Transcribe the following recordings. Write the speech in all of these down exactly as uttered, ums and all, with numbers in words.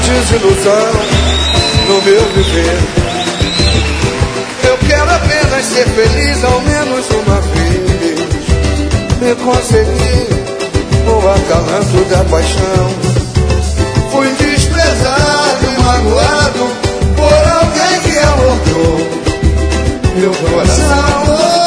desilusão no meu viver. Eu quero apenas ser feliz ao menos uma vez e conseguir o acalanto da paixão. Fui desprezado e magoado por alguém que abortou meu coração.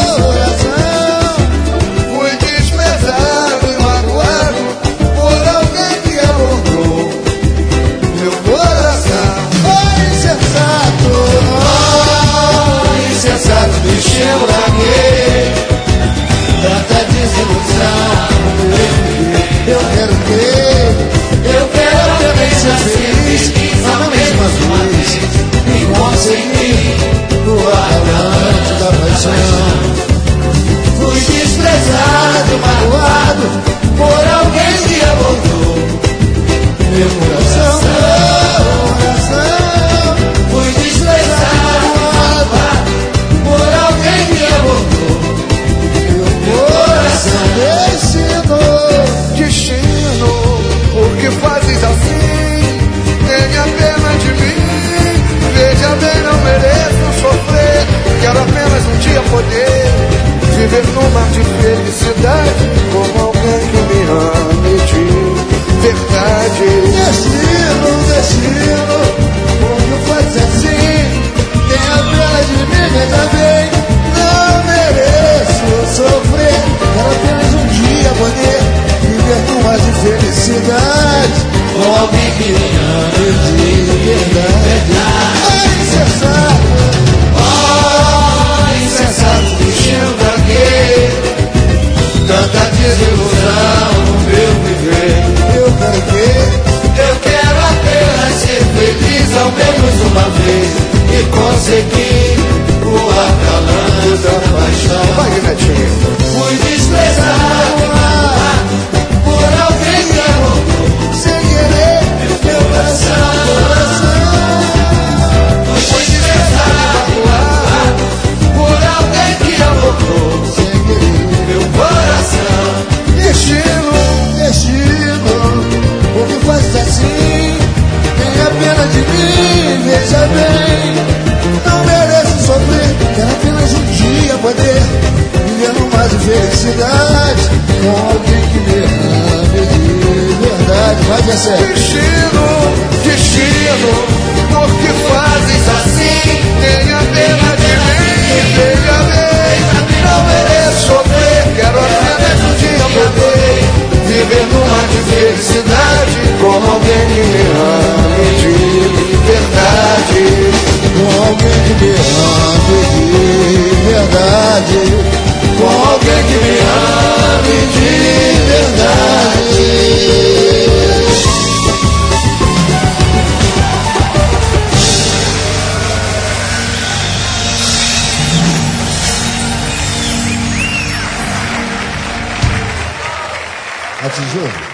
Fui desprezado e magoado por alguém que abortou meu coração. Oh, insensato, oh, insensato, bichinho larguei. Tanta desilusão, eu quero ter, eu quero também ser feliz na mesma vez e conseguir o arranjo da paixão. Fui desprezado, magoado por alguém que abortou meu coração. coração. Fui desprezado, magoado por alguém que abortou meu coração. Destino, Destino, por que fazes assim? Tenha pena de mim. Veja bem, não mereço sofrer. Quero apenas um dia poder viver num mar de felicidade com alguém que me ame de verdade. destino, destino, como faz assim? Tenha pena de mim, mas também não mereço sofrer. Quero apenas um dia poder viver num mar de felicidade com alguém que me ame de verdade. Oh, insensato, oh, insensato, bichinho pra quê? Tanta desilusão no meu viver. Eu quero que, eu quero apenas ser feliz ao menos uma vez e conseguir o acalanto da paixão. Vai, Netinho. Fui desprezado, amado por alguém que abortou sem querer meu coração. Fui desprezado, amado por alguém que abortou sem querer meu coração. Destino, Destino, por que fazes assim? Tenha pena de mim, veja bem. Não mereço sofrer, quero apenas um dia poder viver num mar de felicidade com alguém que me ame de verdade. Vai, é sério. destino, destino, por que fazes assim? Tenha pena de mim. Veja bem, não mereço sofrer. Quero apenas um dia poder viver num mar de felicidade com alguém que me ame de verdade. Com alguém que me ame de verdade. Com alguém que me ame de verdade. A tesoura.